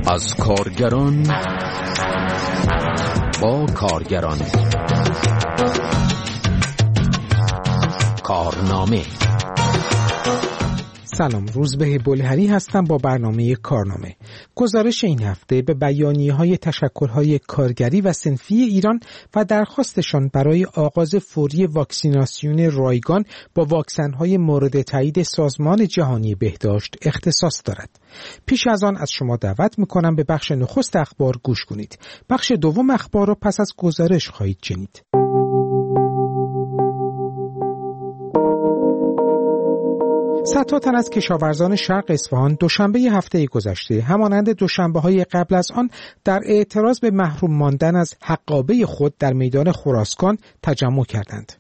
از کارگران با کارگران. کارنامه. سلام، روزبه بلهری هستم با برنامه کارنامه. گزارش این هفته به بیانیه‌های تشکل‌های کارگری و صنفی ایران و درخواستشان برای آغاز فوری واکسیناسیون رایگان با واکسن‌های مورد تایید سازمان جهانی بهداشت اختصاص دارد. پیش از آن از شما دعوت می‌کنم به بخش نخست اخبار گوش کنید. بخش دوم اخبار را پس از گزارش خواهید شنید. صدها تن از کشاورزان شرق اصفهان دوشنبه هفته گذشته همانند دوشنبه‌های قبل از آن در اعتراض به محروم ماندن از حقابه خود در میدان خراسکان تجمع کردند.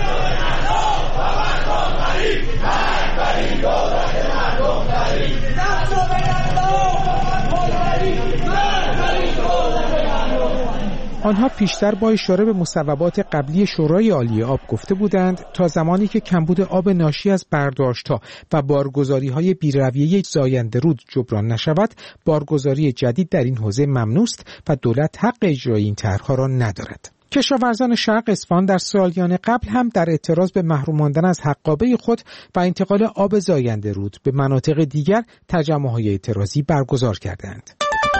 آنها پیشتر با اشاره به مصوبات قبلی شورای عالی آب گفته بودند تا زمانی که کمبود آب ناشی از برداشت‌ها و بارگذاری‌های بی‌رویه زاینده رود جبران نشود، بارگذاری جدید در این حوزه ممنوع است و دولت حق اجرای این طرح‌ها را ندارد. کشاورزان شرق اصفهان در سالیان قبل هم در اعتراض به محروم ماندن از حقابه خود و انتقال آب زاینده رود به مناطق دیگر تجمع‌های اعتراضی برگزار کردند.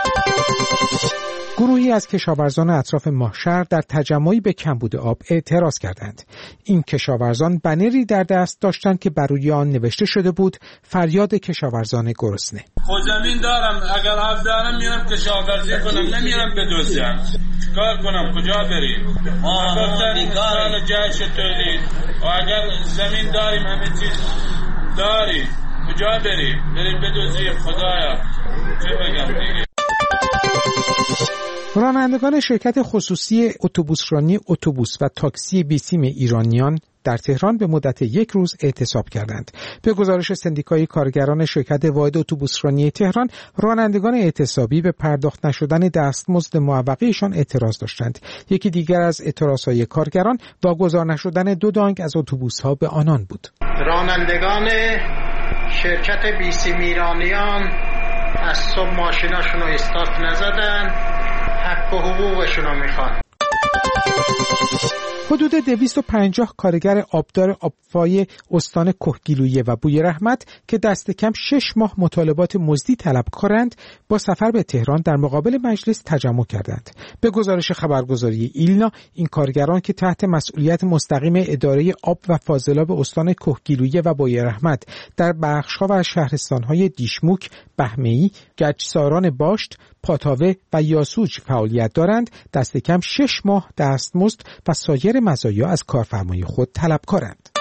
گروهی از کشاورزان اطراف ماهشهر در تجمعی به کمبود آب اعتراض کردند. این کشاورزان بنری در دست داشتند که بر روی آن نوشته شده بود فریاد کشاورزان گرسنه. خود زمین دارم، اگر حق دارم میرم کشاورزی کنم، نمیرم بدزدم. کار کنم کجا بریم؟ ما بیکاریم جایش تولید و اگر زمین داریم همه چیز داریم کجا بریم بدزدیم؟ خدایا چه بگم دیگه. رانندگان شرکت خصوصی اتوبوسرانی اتوبوس و تاکسی بیسیم ایرانیان در تهران به مدت 1 روز اعتصاب کردند. به گزارش سندیکای کارگران شرکت واحد اتوبوسرانی تهران، رانندگان اعتصابی به پرداخت نشدن دستمزد معوقه‌شان اعتراض داشتند. یکی دیگر از اعتراضهای کارگران واگذار نشدن 2 دانگ از اتوبوس‌ها به آنان بود. رانندگان شرکت بیسیم ایرانیان از صبح ماشیناشون رو استارت نزدن، حق و حقوقشون میخوان. حدود 250 کارگر آبدار آبفای استان کهگیلویه و بوی رحمت که دست کم 6 ماه مطالبات مزدی طلبکارند با سفر به تهران در مقابل مجلس تجمع کردند. به گزارش خبرگزاری ایلنا، این کارگران که تحت مسئولیت مستقیم اداره آب و فاضلاب استان کهگیلویه و بوی رحمت در بخش‌ها و شهرستان‌های دیشموک، بهمه‌ای، گچساران باشت، پاتاوه و یاسوج فعالیت دارند، دست کم 6 ماه دستمزد و سایر مزایا از کارفرمای خود طلبکارند.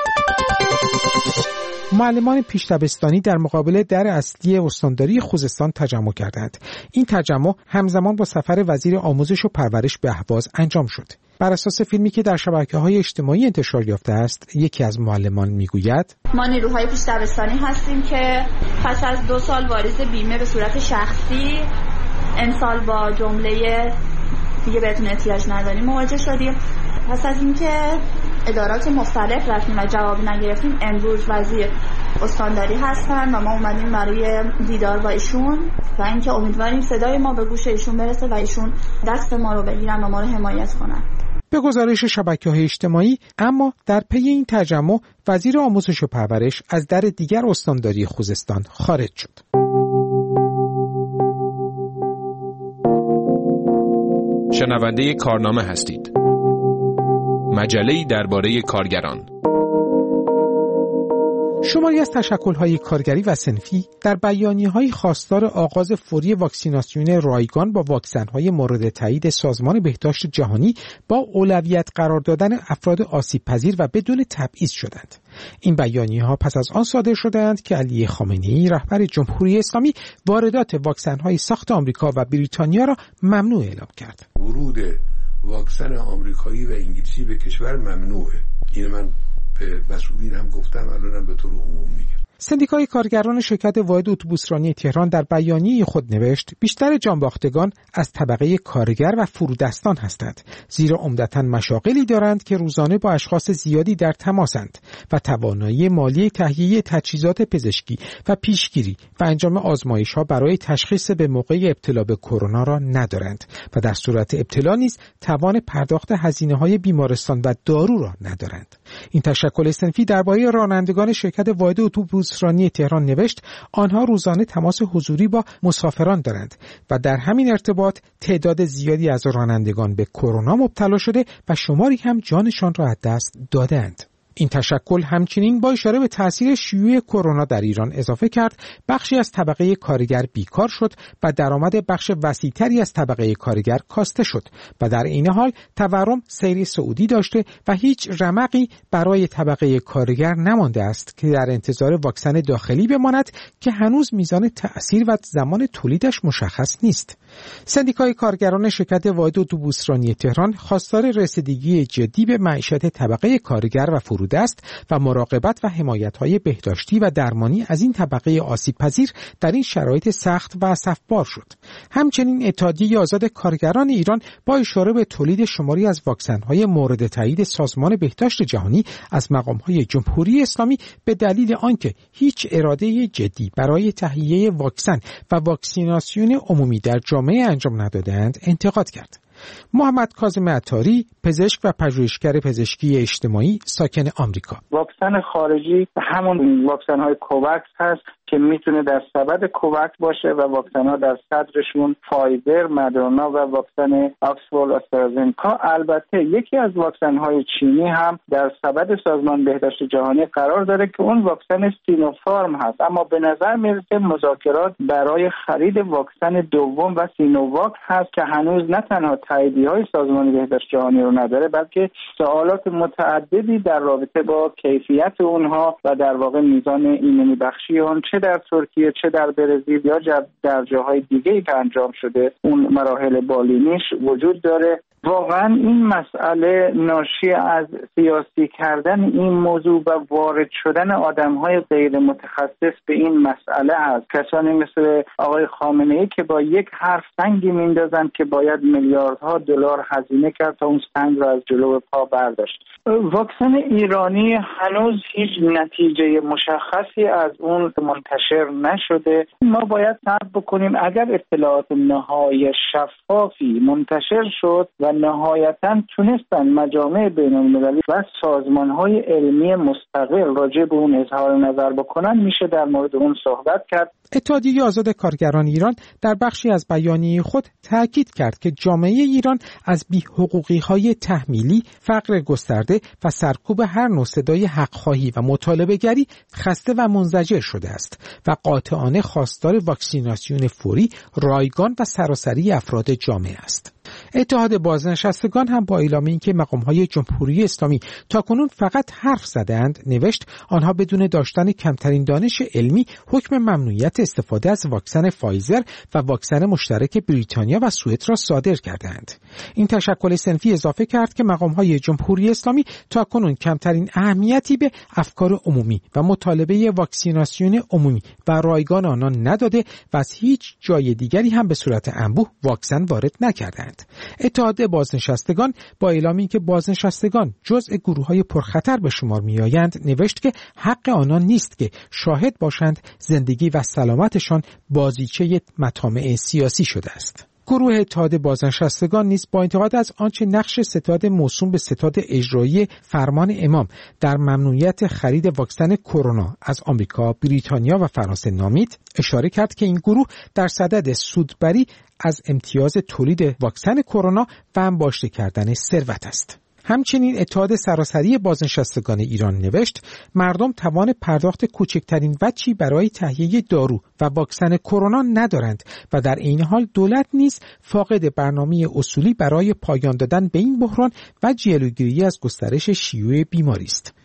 معلمان پیش‌دبستانی در مقابل در اصلی استانداری خوزستان تجمع کردند. این تجمع همزمان با سفر وزیر آموزش و پرورش به اهواز انجام شد. بر اساس فیلمی که در شبکه‌های اجتماعی انتشار یافته است، یکی از معلمان میگوید: ما نیروهای پیش‌دبستانی هستیم که پس از 2 سال واریز بیمه به صورت شخصی امسال با جمله دیگه بهتون احتیاج نداریم مواجه شدیم. پس از اینکه ادارات مختلف رفتیم و جواب نگرفتیم، امروز وزیر استانداری هستن و ما اومدیم برای دیدار با ایشون و اینکه امیدواریم صدای ما به گوش ایشون برسه و ایشون دست ما رو بگیرن و ما رو حمایت کنن. به گزارش شبکه‌های اجتماعی، اما در پی این تجمع وزیر آموزش و پرورش از در دیگر استانداری خوزستان خارج شد. شنونده کارنامه هستید. مجله‌ای درباره کارگران. شماری از تشکل‌های کارگری و صنفی در بیانیه‌های خواستار آغاز فوری واکسیناسیون رایگان با واکسن‌های مورد تایید سازمان بهداشت جهانی با اولویت قرار دادن افراد آسیب‌پذیر و بدون تبعیض شدند. این بیانیه‌ها پس از آن صادر شدند که علی خامنه‌ای رهبر جمهوری اسلامی واردات واکسن‌های ساخت آمریکا و بریتانیا را ممنوع اعلام کرد. ورود واکسن آمریکایی و انگلیسی به کشور ممنوعه. این من به مسئولین هم گفتم، الانم به طور عموم میگم. سندیکای کارگران شرکت واحد اتوبوسرانی تهران در بیانیه خود نوشت بیشتر جانباختگان از طبقه کارگر و فرودستان هستند، زیرا عمدتاً مشاغلی دارند که روزانه با اشخاص زیادی در تماسند و توانایی مالی تهیه تجهیزات پزشکی و پیشگیری و انجام آزمایش‌ها برای تشخیص به موقع ابتلا به کرونا را ندارند و در صورت ابتلا نیز توان پرداخت هزینه‌های بیمارستان و دارو را ندارند. این تشکل صنفی درباره رانندگان شرکت واحد اتوبوسرانی تهران نوشت آنها روزانه تماس حضوری با مسافران دارند و در همین ارتباط تعداد زیادی از رانندگان به کرونا مبتلا شده و شماری هم جانشان را از دست دادند. این تشکل همچنین با اشاره به تأثیر شیوع کرونا در ایران اضافه کرد بخشی از طبقه کارگر بیکار شد و درآمد بخش وسیع‌تری از طبقه کارگر کاسته شد و در این حال تورم سیر صعودی داشته و هیچ رمقی برای طبقه کارگر نمانده است که در انتظار واکسن داخلی بماند که هنوز میزان تأثیر و زمان تولیدش مشخص نیست. سندیکای کارگران شرکت واحد اتوبوسرانی تهران خواستار رسیدگی جدی به معیشت طبقه کارگر و فرودست و مراقبت و حمایت‌های بهداشتی و درمانی از این طبقه آسیب‌پذیر در این شرایط سخت و اسفبار شد. همچنین اتحادیه آزاد کارگران ایران با اشاره به تولید شماری از واکسن‌های مورد تایید سازمان بهداشت جهانی از مقام‌های جمهوری اسلامی به دلیل آنکه هیچ اراده جدی برای تهیه واکسن و واکسیناسیون عمومی در جامعه انجام ندادند انتقاد کرد. محمد کاظم عطاری، پزشک و پژوهشگر پزشکی اجتماعی ساکن آمریکا: واکسن خارجی همون واکسن های کووکس هست که میتونه در سبد کووکس باشه و واکسن ها در صدرشون فایزر، مدرنا و واکسن آکسفورد آسترازنکا. البته یکی از واکسن های چینی هم در سبد سازمان بهداشت جهانی قرار داره که اون واکسن سینوفارم هست، اما به نظر میرسه مذاکرات برای خرید واکسن دوم و سینوواک هست که هنوز نه تنها تاییدیه های سازمان بهداشت جهانی رو نداره بلکه سوالات متعددی در رابطه با کیفیت اونها و در واقع میزان ایمنی بخشی اون چه در ترکیه چه در برزیل یا در جاهای دیگه‌ای که انجام شده اون مراحل بالینیش وجود داره. واقعا این مسئله ناشی از سیاسی کردن این موضوع و وارد شدن آدم‌های غیر متخصص به این مسئله است. کسانی مثل آقای خامنه‌ای که با یک حرف سنگی میندازن که باید میلیاردها دلار هزینه کرد تا اون سنگ را از جلو پا برداشت. واکسن ایرانی هنوز هیچ نتیجه مشخصی از اون منتشر نشده. ما باید صبر بکنیم اگر اطلاعات نهایی شفافی منتشر شد و نهایتاً تونستن مجامع بین‌المللی و سازمان‌های علمی مستقل راجع به اون اظهار نظر بکنن میشه در مورد اون صحبت کرد. اتحادیه آزاد کارگران ایران در بخشی از بیانیه خود تاکید کرد که جامعه ایران از بی‌حقوقی‌های تحمیلی، فقر گسترده و سرکوب هر نوع صدای حق‌خواهی و مطالبه‌گری خسته و منزجر شده است و قاطعانه خواستار واکسیناسیون فوری، رایگان و سراسری افراد جامعه است. اتحاد بازنشستگان هم با اعلام اینکه مقام‌های جمهوری اسلامی تاکنون فقط حرف زدند نوشت آنها بدون داشتن کمترین دانش علمی حکم ممنوعیت استفاده از واکسن فایزر و واکسن مشترک بریتانیا و سوئد را صادر کردند. این تشکل صنفی اضافه کرد که مقام‌های جمهوری اسلامی تاکنون کمترین اهمیتی به افکار عمومی و مطالبه واکسیناسیون عمومی و رایگان آنان نداده و از هیچ جای دیگری هم به صورت انبوه واکسن وارد نکردند. اتحاد بازنشستگان با اعلامی که بازنشستگان جزء گروه‌های پرخطر به شمار می‌آیند نوشت که حق آنان نیست که شاهد باشند زندگی و سلامتشان بازیچه مطامع سیاسی شده است. گروه اتحاد بازنشستگان نیز با انتقاد از آنچه نقش ستاد موسوم به ستاد اجرایی فرمان امام در ممنوعیت خرید واکسن کرونا از آمریکا، بریتانیا و فرانسه نامید، اشاره کرد که این گروه در صدد سودبری از امتیاز تولید واکسن کرونا و انباشته کردن ثروت است. همچنین اتحاد سراسری بازنشستگان ایران نوشت مردم توان پرداخت کوچکترین وجهی برای تهیه دارو و واکسن کرونا ندارند و در عین حال دولت نیز فاقد برنامه اصولی برای پایان دادن به این بحران و جلوگیری از گسترش شیوع بیماری است.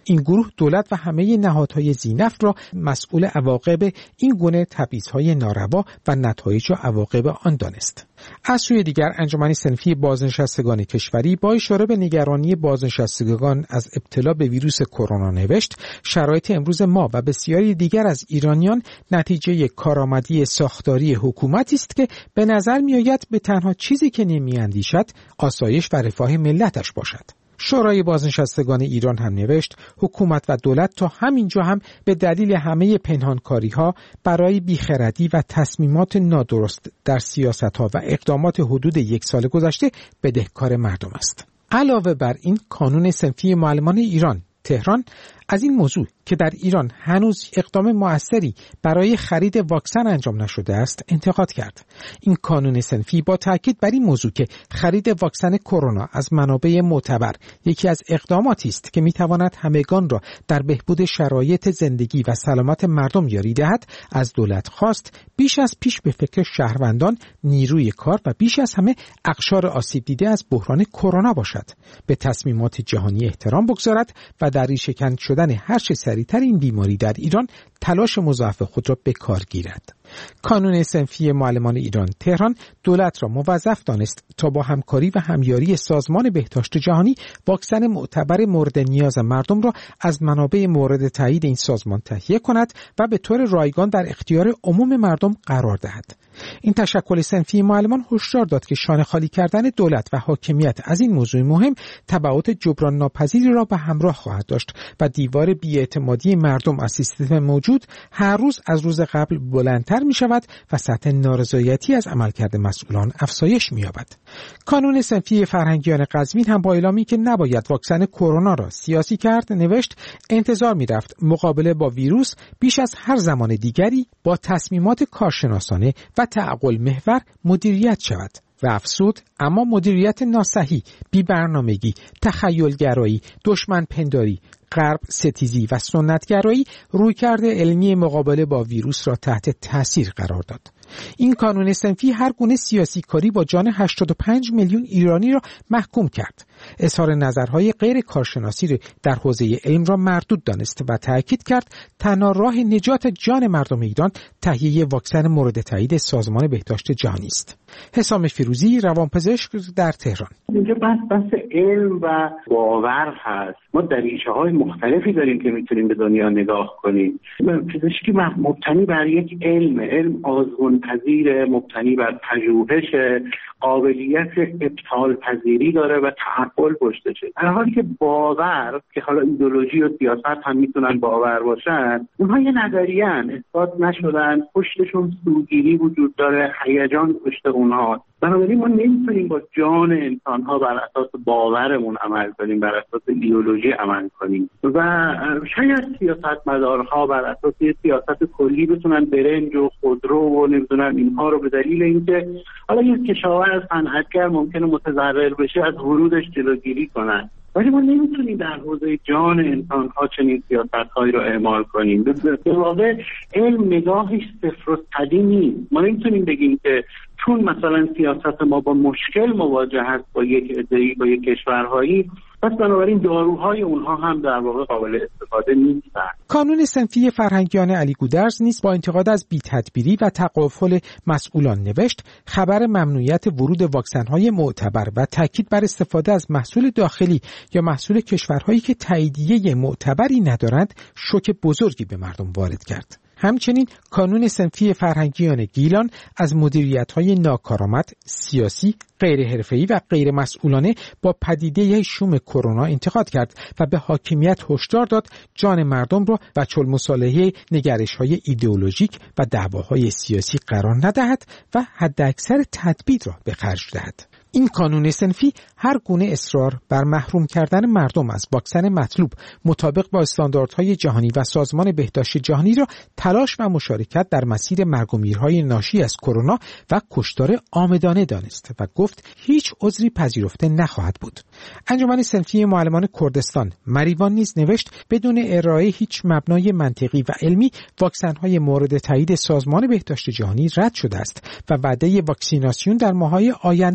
این گروه دولت و همه نهادهای ذی‌نفع را مسئول عواقب این گونه تبعیض‌های ناروا و نتایج و عواقب آن دانست. از سوی دیگر انجمن صنفی بازنشستگان کشوری با اشاره به نگرانی بازنشستگان از ابتلا به ویروس کرونا نوشت: شرایط امروز ما و بسیاری دیگر از ایرانیان نتیجه کارآمدی ساختاری حکومتی است که به نظر می‌آید به تنها چیزی که نمی‌اندیشد آسایش و رفاه ملتش باشد. شورای بازنشستگان ایران هم نوشت: حکومت و دولت تا همینجا هم به دلیل همه پنهانکاری‌ها برای بیخردی و تصمیمات نادرست در سیاست‌ها و اقدامات حدود 1 سال گذشته بدهکار مردم است. علاوه بر این، کانون صنفی معلمان ایران تهران از این موضوع که در ایران هنوز اقدام مؤثری برای خرید واکسن انجام نشده است انتقاد کرد. این کانون صنفی با تاکید بر این موضوع که خرید واکسن کرونا از منابع معتبر یکی از اقداماتی است که میتواند همگان را در بهبود شرایط زندگی و سلامت مردم یاری دهد، از دولت خواست بیش از پیش به فکر شهروندان، نیروی کار و بیش از همه اقشار آسیب دیده از بحران کرونا باشد، به تصمیمات جهانی احترام بگذارد و در ریشه‌کن شدن هر چه سریعتر این بیماری در ایران تلاش مضاعف خود را به کار گیرد. کانون صنفی معلمان ایران تهران دولت را موظف دانست تا با همکاری و همیاری سازمان بهداشت جهانی واکسن معتبر مورد نیاز مردم را از منابع مورد تایید این سازمان تهیه کند و به طور رایگان در اختیار عموم مردم قرار دهد. این تشکل صنفی معلمان هشدار داد که شانه خالی کردن دولت و حاکمیت از این موضوع مهم تبعات جبران ناپذیری را به همراه خواهد داشت و دیوار بی‌اعتمادی مردم از سیستم موجود هر روز از روز قبل بلندتر می شود و سطح نارضایتی از عملکرد مسئولان افزایش می یابد. کانون صنفی فرهنگیان قزوین هم با اعلامی که نباید واکسن کرونا را سیاسی کرد نوشت: انتظار می رفت مقابله با ویروس بیش از هر زمان دیگری با تصمیمات کارشناسانه و تعقل محور مدیریت شود. و افسود: اما مدیریت ناصحیح، بی‌برنامگی، تخیلگرایی، دشمن پنداری، غرب ستیزی و سنتگرایی رویکرد علمی مقابله با ویروس را تحت تاثیر قرار داد. این کانون صنفی هر گونه سیاسی کاری با جان 85 میلیون ایرانی را محکوم کرد. اظهار نظرهای غیر کارشناسی در حوزه علم را مردود دانست و تأکید کرد تنها راه نجات جان مردم ایران تهیه واکسن مورد تایید سازمان بهداشت جهانی است. حسام فیروزی، روانپزشک در تهران. اینجا بحث علم و باور هست. ما دریچه‌های مختلفی داریم که میتونیم به دنیا نگاه کنیم. پزشکی مبتنی بر یک علم آزمون‌پذیر، مبتنی بر پژوهش، قابلیت ابطال پذیری داره و تعقل پشتشه. در حالی که باور، که حالا ایدئولوژی و سیاست هم میتونن باور باشن، اونها یه نظریه‌ان، اثبات نشدن، پشتشون سوگیری وجود داره، هیجان پشت اونها. بنابراین ما نمیتونیم با جان انسان‌ها بر اساس باورمون عمل کنیم، بر اساس ایدئولوژی عمل کنیم و شاید سیاستمدارها بر اساس سیاست کلی بتونن برنج و خودرو و نمیدونن اینها رو به دلیل اینکه حالا یک کشاورز صنعتگر ممکنه متضرر بشه از ورودش جلوگیری کنن، ولی ما نمیتونیم در حوزه جان انسان‌ها چنین سیاست‌هایی رو اعمال کنیم. به واقع علم نگاهش صفر و صدی نیست. ما نمیتونیم بگیم که چون مثلا سیاست ما با مشکل مواجه هست با یک عده‌ای، با یک کشورهایی، پس بنابراین داروهای اونها هم در واقع قابل استفاده نیستن. کانون صنفی فرهنگیان علی گودرز نیز با انتقاد از بی‌تدبیری و تغافل مسئولان نوشت: خبر ممنوعیت ورود واکسن‌های معتبر و تاکید بر استفاده از محصول داخلی یا محصول کشورهایی که تاییدیه معتبری ندارند شوک بزرگی به مردم وارد کرد. همچنین کانون صنفی فرهنگیان گیلان از مدیریت‌های ناکارآمد، سیاسی، غیر حرفه‌ای و غیر مسئولانه با پدیده شوم کرونا انتقاد کرد و به حاکمیت هشدار داد جان مردم را بچه المصالحه نگرش‌های ایدئولوژیک و دعواهای سیاسی قرار ندهد و حداکثر تدبیر را به خرج دهد. این کانون صنفی هر گونه اصرار بر محروم کردن مردم از واکسن مطلوب مطابق با استانداردهای جهانی و سازمان بهداشت جهانی را تلاش و مشارکت در مسیر مرگ و میرهای ناشی از کرونا و کشتار عامدانه دانست و گفت هیچ عذری پذیرفته نخواهد بود. انجمن صنفی معلمان کردستان مریوان نیز نوشت: بدون ارائه هیچ مبنای منطقی و علمی واکسن‌های مورد تایید سازمان بهداشت جهانی رد شده است و وعده واکسیناسیون در ماه‌های آینده داده می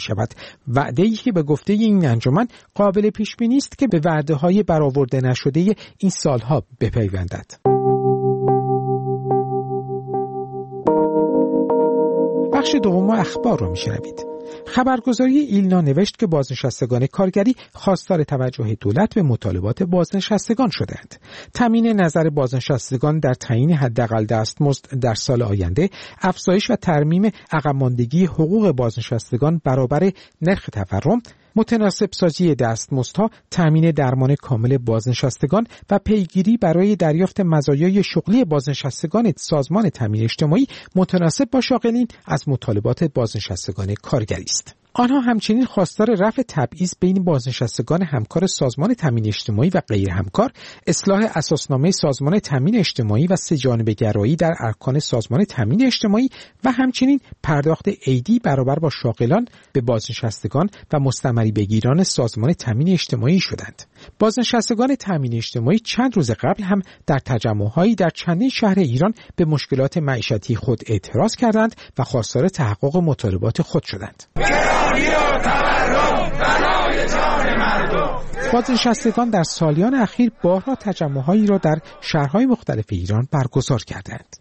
شود. وعده‌ای که به گفته این انجمن قابل پیش بینی است که به وعده‌های برآورده نشده این سالها بپیوندد. بخش دوم اخبار رو میشنوید. خبرگزاری ایلنا نوشت که بازنشستگان کارگری خواستار توجه دولت به مطالبات بازنشستگان شدند. تامین نظر بازنشستگان در تعیین حداقل دستمزد در سال آینده، افزایش و ترمیم عقب ماندگی حقوق بازنشستگان برابر نرخ تورم، متناسب سازی دستمزدها، تامین درمان کامل بازنشستگان و پیگیری برای دریافت مزایای شغلی بازنشستگان سازمان تامین اجتماعی متناسب با شاغلین از مطالبات بازنشستگان کارگری است. آنها همچنین خواستار رفع تبعیض بین بازنشستگان همکار سازمان تامین اجتماعی و غیر همکار، اصلاح اساسنامه سازمان تامین اجتماعی و سه‌جانبه‌گرایی در ارکان سازمان تامین اجتماعی و همچنین پرداخت عیدی برابر با شاغلان به بازنشستگان و مستمری بگیران سازمان تامین اجتماعی شدند. بازنشستگان تامین اجتماعی چند روز قبل هم در تجمع‌هایی در چندین شهر ایران به مشکلات معیشتی خود اعتراض کردند و خواستار تحقق مطالبات خود شدند. بازنشستگان در سالیان اخیر بارها تجمع‌هایی را در شهرهای مختلف ایران برگزار کردند.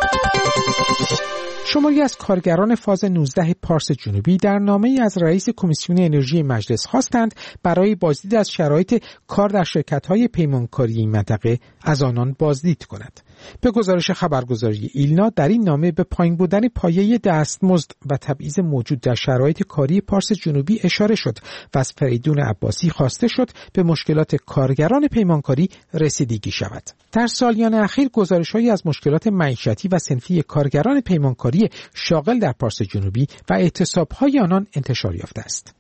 شماری از کارگران فاز 19 پارس جنوبی در نامه‌ای از رئیس کمیسیون انرژی مجلس خواستند برای بازدید از شرایط کار در شرکت‌های پیمانکاری این منطقه از آنان بازدید کند. به گزارش خبرگزاری ایلنا در این نامه به پایین بودن پایه دستمزد و تبعیض موجود در شرایط کاری پارس جنوبی اشاره شد و از فریدون عباسی خواسته شد به مشکلات کارگران پیمانکاری رسیدگی شود. در سالیان اخیر گزارش‌هایی از مشکلات معیشتی و صنفی کارگران پیمانکاری شاغل در پارس جنوبی و اعتصاب‌های آنان انتشار یافته است.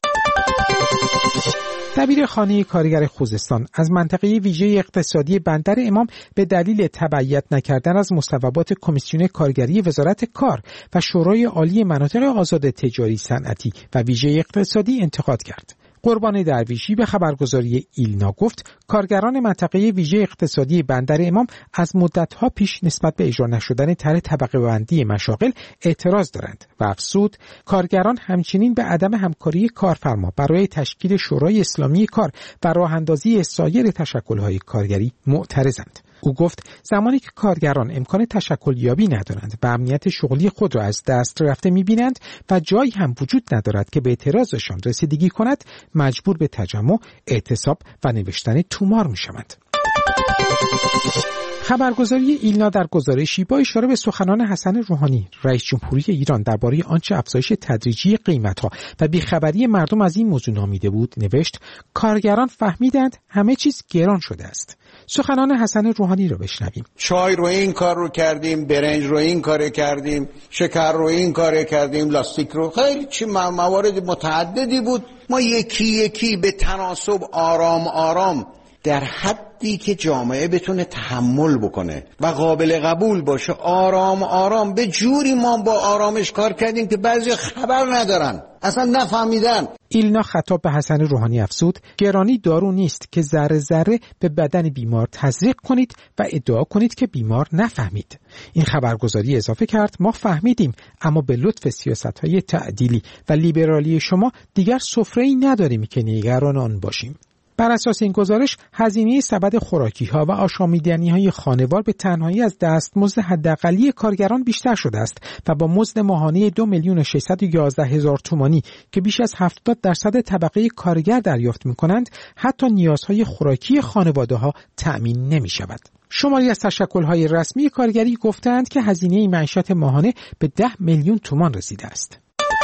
دبیر خانه کارگر خوزستان از منطقه ویژه اقتصادی بندر امام به دلیل تبعیت نکردن از مصوبات کمیسیون کارگری وزارت کار و شورای عالی مناطق آزاد تجاری صنعتی و ویژه اقتصادی انتقاد کرد. قربان درویشی به خبرگزاری ایلنا گفت کارگران منطقه ویژه اقتصادی بندر امام از مدت‌ها پیش نسبت به اجرا نشدن طرح طبقه بندی مشاغل اعتراض دارند و افزود کارگران همچنین به عدم همکاری کارفرما برای تشکیل شورای اسلامی کار و راه‌اندازی سایر تشکل‌های کارگری معترضند. او گفت زمانی که کارگران امکان تشکل یابی ندارند و امنیت شغلی خود را از دست رفته می‌بینند و جایی هم وجود ندارد که به اعتراضشان رسیدگی کند، مجبور به تجمع، اعتصاب و نوشتن تومار می‌شوند. خبرگزاری ایلنا در گزارشی با اشاره به سخنان حسن روحانی رئیس جمهوری ایران درباره آنچه افزایش تدریجی قیمت‌ها و بیخبری مردم از این موضوع نامیده بود نوشت کارگران فهمیدند همه چیز گران شده است. سخنان حسن روحانی را بشنویم. چای رو این کار رو کردیم، برنج رو این کار کردیم، شکر رو این کار کردیم، لاستیک رو، خیلی چی موارد متعددی بود. ما یکی یکی به تناسب آرام آرام در حدی که جامعه بتونه تحمل بکنه و قابل قبول باشه آرام آرام به جوری ما با آرامش کار کردیم که بعضی خبر ندارن، اصلا نفهمیدن. ایلنا خطاب به حسن روحانی افزود گرانی دارو نیست که ذره ذره به بدن بیمار تزریق کنید و ادعا کنید که بیمار نفهمید. این خبرگزاری اضافه کرد ما فهمیدیم اما به لطف سیاست‌های تعدیلی و لیبرالی شما دیگر سفره‌ای نداریم که نگران آن باشیم. بر اساس این گزارش هزینه سبد خوراکی‌ها و آشامیدنی‌های خانوار به تنهایی از دستمزد حداقلی کارگران بیشتر شده است و با مزد ماهانه 2,611,000 تومانی که بیش از 70% طبقه کارگر دریافت می‌کنند حتی نیازهای خوراکی خانواده‌ها تأمین نمی‌شود. شماری از تشکل‌های رسمی کارگری گفتند که هزینه معیشت ماهانه به 10 میلیون تومان رسیده است.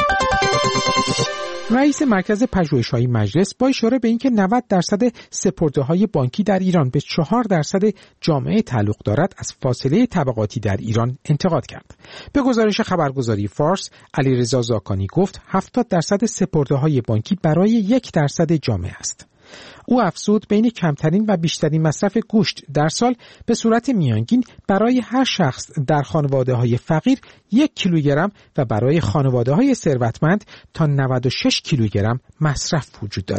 رئیس مرکز پژوهش‌های مجلس با اشاره به اینکه 90% سپرده‌های بانکی در ایران به 4% جامعه تعلق دارد از فاصله طبقاتی در ایران انتقاد کرد. به گزارش خبرگزاری فارس، علیرضا زاکانی گفت 70% سپرده‌های بانکی برای 1% جامعه است. او افزود بین کمترین و بیشترین مصرف گوشت در سال به صورت میانگین برای هر شخص در خانواده‌های فقیر 1 کیلوگرم و برای خانواده‌های ثروتمند تا 96 کیلوگرم مصرف وجود دارد.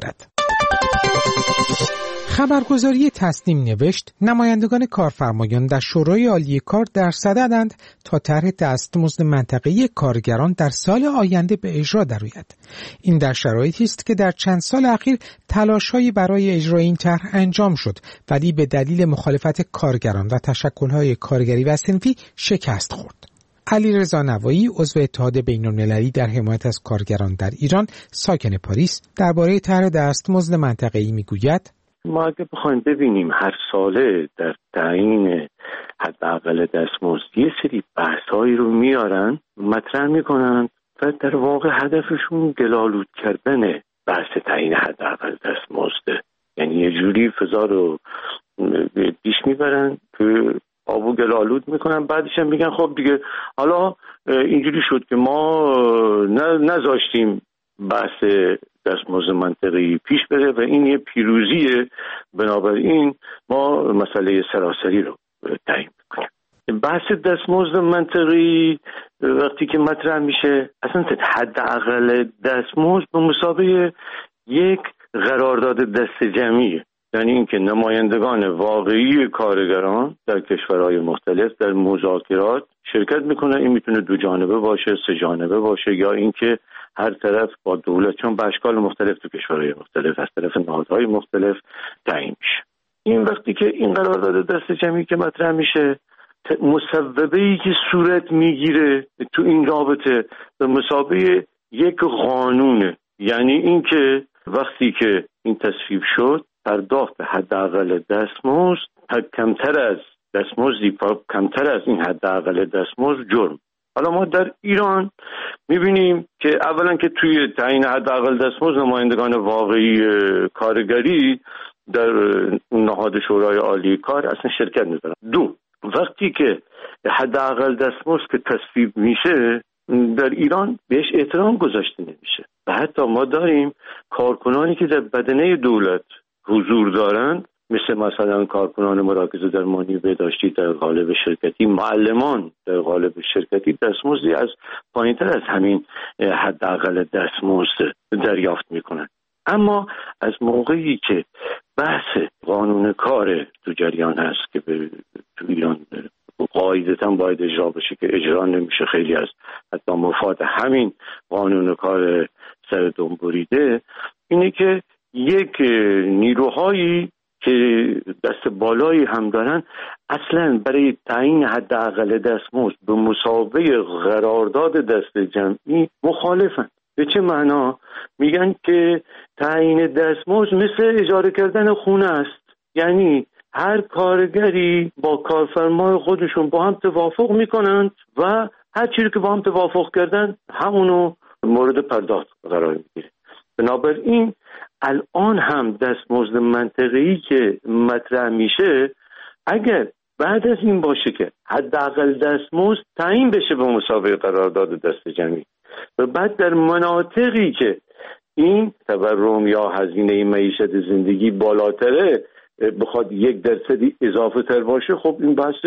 خبرگزاری تصنیم نوشت نمایندگان کارفرمایان در شورای عالی کار در صددند تا طرح دستمزد منطقه‌ای کارگران در سال آینده به اجرا درآید. این در شرایطی است که در چند سال اخیر تلاش‌هایی برای اجرای این طرح انجام شد ولی به دلیل مخالفت کارگران و تشکل‌های کارگری و صنفی شکست خورد. علیرضا نوایی عضو اتحاد بین‌المللی در حمایت از کارگران در ایران ساکن پاریس درباره طرح دستمزد منطقه‌ای میگوید: ما اگه بخوایم ببینیم هر ساله در تعیین حداقل دستمزد یه سری بحث‌هایی رو میارن مطرح میکنن و در واقع هدفشون گل‌آلود کردن بحث تعیین حداقل دستمزد، یعنی یه جوری فضا رو پیش میبرن که آبو گل‌آلود میکنن، بعدش هم میگن خب دیگه حالا اینجوری شد که ما نذاشتیم بحث دستمزد منطقه‌ای پیش بره و این یه پیروزیه، بنابراین ما مسئله سراسری رو تعیین میکنیم. بحث دستمزد منطقه‌ای وقتی که مطرح میشه اصلا حداقل دستمزد به مثابه یک قرارداد دست جمعیه، یعنی اینکه نمایندگان واقعی کارگران در کشورهای مختلف در مذاکرات شرکت میکنن. این میتونه دو جانبه باشه، سه جانبه باشه، یا اینکه هر طرف با دولت، چون به اشکال مختلف تو کشورهای مختلف از طرف نهادهای مختلف تعیین میشه. این وقتی که این قرارداد دست جمعی که مطرح میشه، مصوبه‌ای که صورت میگیره تو این رابطه به مثابه یک قانونه، یعنی اینکه وقتی که این تصویب شد پرداخت حداقل دستمزد کمتر از این حداقل دستمزد جرم. حالا ما در ایران میبینیم که اولا که توی تعیین حداقل دستمزد نمایندگان واقعی کارگری در نهاد شورای عالی کار اصلا شرکت ندارن. دو، وقتی که حداقل دستمزد که تصویب میشه در ایران بهش احترام گذاشته نمیشه و حتی ما داریم کارکنانی که در بدنه دولت حضور دارند، مثلا کارکنان مراکز درمانی بهداشتی در قالب شرکتی، معلمان در قالب شرکتی، دستمزدی از پایینتر از همین حداقل دستمزد دریافت میکنند. اما از موقعی که بحث قانون کار تو جریان هست که تو ایران قاعدتاً باید اجرا بشه که اجرا نمیشه، خیلی از حتی مفاد همین قانون کار سر دم بریده، اینه که یک نیروهایی که دست بالایی هم دارن اصلا برای تعیین حداقل دستمزد به مثابه قرارداد دست جمعی مخالفن. به چه معنا؟ میگن که تعیین دستمزد مثل اجاره کردن خونه است، یعنی هر کارگری با کارفرمای خودشون با هم توافق میکنند و هر چیزی که با هم توافق کردن همونو مورد پرداخت قرار میگیره. بنابراین الان هم دستمزد منطقه‌ای که مطرح میشه اگر بعد از این باشه که حداقل دستمزد تعیین بشه به مسابقه قرارداد دست جمعی و بعد در مناطقی که این تورم یا هزینه معیشت زندگی بالاتره بخواد 1% اضافه تر باشه، خب این بحث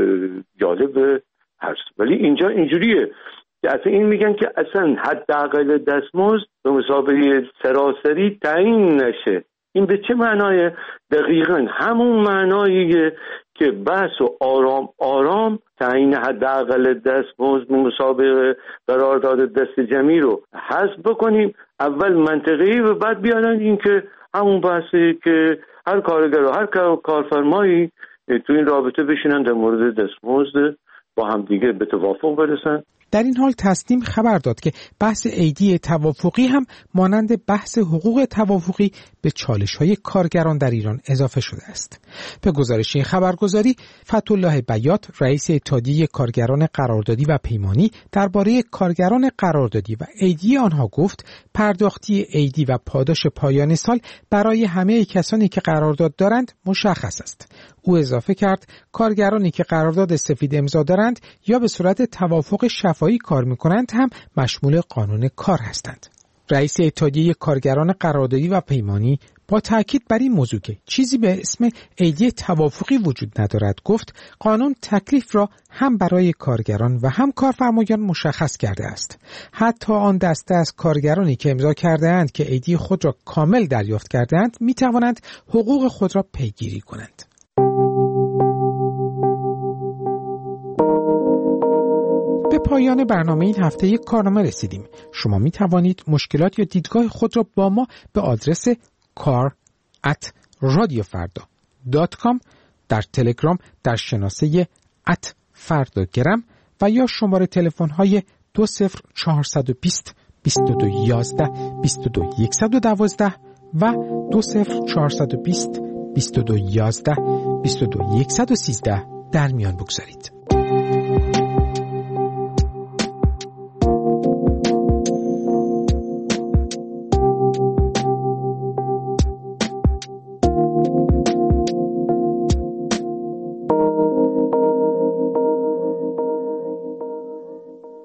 جالب هست. ولی اینجا اینجوریه که اصلا این میگن که اصلا حداقل دستمزد به مسابقه سراسری تعیین نشه. این به چه معنای؟ دقیقاً همون معناییه که بحث و آرام آرام تعیین حداقل دستمزد به مسابقه قرارداد دست جمعی رو حذف بکنیم، اول منطقی و بعد بیارن این که همون بحثی که هر کارگر و هر کارفرمایی تو این رابطه بشینن در مورد دستمزد با هم دیگه به توافق برسن. در این حال تصنیم خبر داد که بحث عیدی توافقی هم مانند بحث حقوق توافقی به چالش‌های کارگران در ایران اضافه شده است. به گزارش این خبرگزاری، فتح‌الله بیات رئیس اتحادیه کارگران قراردادی و پیمانی درباره کارگران قراردادی و عیدی آنها گفت پرداختی عیدی و پاداش پایان سال برای همه کسانی که قرارداد دارند مشخص است. او اضافه کرد کارگرانی که قرارداد سفید امضا دارند یا به صورت توافق شفاهی کار می‌کنند هم مشمول قانون کار هستند. رئیس اتحادیه کارگران قراردادی و پیمانی با تأکید بر این موضوع که چیزی به اسم ایدی توافقی وجود ندارد گفت قانون تکلیف را هم برای کارگران و هم کارفرمایان مشخص کرده است. حتی آن دسته از کارگرانی که امضا کرده‌اند که ایدی خود را کامل دریافت کرده‌اند می توانند حقوق خود را پیگیری کنند. به پایان برنامه این هفته یک کارنامه رسیدیم. شما می توانید مشکلات یا دیدگاه خود را با ما به آدرس kar@radiofarda.com در تلگرام در شناسه @fardagram و یا شماره تلفن های 20420 2211 22112 و 20420 2211 22113 در میان بگذارید.